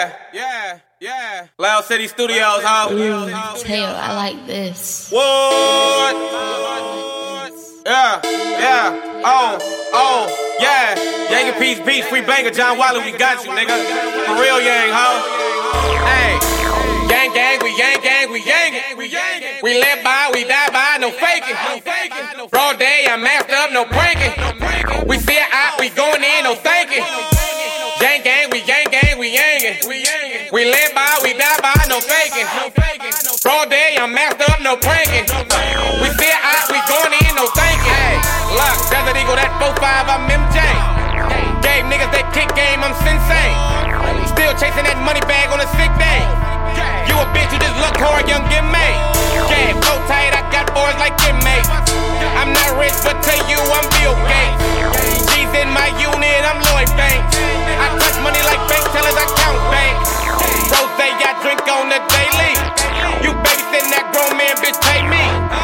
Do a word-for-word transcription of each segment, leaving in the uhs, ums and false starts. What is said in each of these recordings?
Yeah, yeah, yeah. Loud City Studios, huh? Ooh, Taylor, I like this. What? Yeah, yeah. Oh, oh, yeah. Yang and Peace, Beach, free banger, John Wiley, we got you, nigga. For real, Yang, huh? Hey. Gang, gang, we yang, gang, we yang, we yang. We live by, we die by, no faking. Broad day, I'm masked up, no pranking. We see it out, we going in, no thanking. Gang, gang, we gang, gang, we yangin'. We live by, we die by, no faking. Broad day, I'm masked up, no pranking. We see it out, we going in, no thanking. Hey, look, Desert Eagle, that four five, I'm M J. Gave niggas that kick game, I'm sensei. Still chasing that money bag on a sick day. You a bitch, you just look hard, young, get made. Yeah, so tight, I got boys like inmates. I'm not rich, but to you, I'm Bill Gates. G's in my unit, I'm Lloyd Banks. I touch money like bank tellers, I count banks. Rose, I drink on the daily. You babysitting that grown man, bitch, pay me.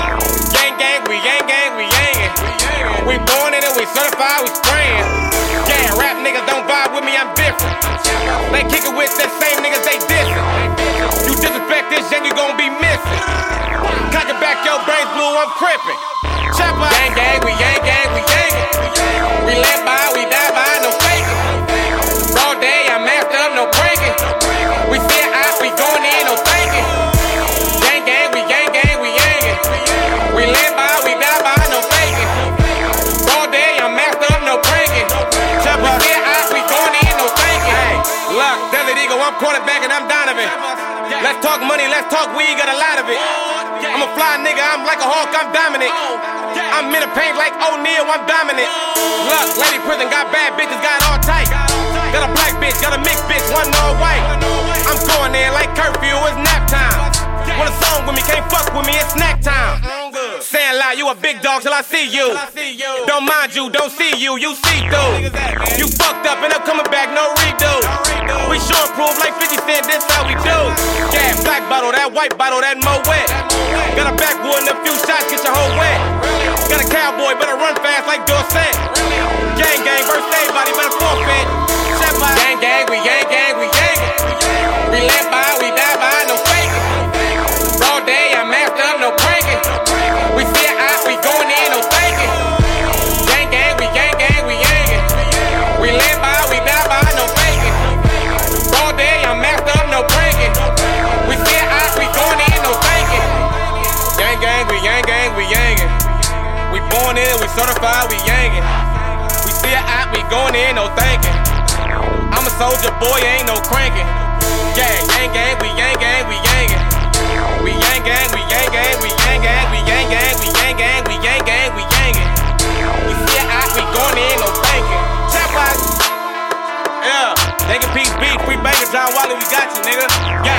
Gang, gang, we yang, gang, we yangin'. We born in it, we certified, we spraying. Yeah, rap niggas don't vibe with me, I'm different. They kick it with the same niggas, they dissin'. You disrespect this young, you gon' be missing. Cock it back, your brains blue, I'm crippin'. Chopper. Gang, gang, we yang, gang, we yangin'. We live by, we die by, no faking. Broad day, I'm masked up, no pranking. We see it out, we going in, no thanking. Gang, gang, we gang, gang, we yangin'. We live by, we die by, no faking. Broad day, I'm masked up, no pranking. Chopper. We see it out, we going in, no thanking. Hey, look, Desert Eagle, I'm quarterback and I'm Donovan. Let's talk money, let's talk weed, got a lot of it. I'm a fly nigga, I'm like a hawk, I'm dominant. I'm in the paint like O'Neal, I'm dominant. Look, Lady Prison got bad bitches, got all tight. Got a black bitch, got a mixed bitch, one all white. I'm going there like curfew, it's nap time. Want a song with me, can't fuck with me, it's snack time. Saying lie, you a big dog till I see you. Don't mind you, don't see you, you see through. You fucked up and I'm coming back, no redo. We sure prove like fifty cent, this how we do. Yeah, black bottle, that white bottle, that mo wet. Got a backwood and a few shots, get your whole wet. Got a cowboy, better run fast like Dorset. Gang, gang, verse everybody, better forfeit. Gang, gang, we gang, gang, we yangin'. We live by, we die by, no faking. Broad day, I'm masked up, no pranking. We see it out, we going in, no thanking. Gang, gang, we gang, gang, we yangin'. We live by, we die by, no faking. Broad day, I'm masked up, no pranking. We see it out, we going in, no thanking. Gang, gang, we gang, gang, we yangin'. We born in, we certified, we yangin'. We see it out, we going in, no thanking. I'm a soldier boy, ain't no cranking. Yeah, gang, gang, we gang, gang, we yangin'. We yang, gang, we yang, gang, we yang, gang, we yang, gang, we yang, gang, we yang, gang, we yangin'. We see it out, we going in, no thanking. Chop out. Yeah, nigga, peace, beat, free banger, John Wiley, we got you, nigga. Yeah.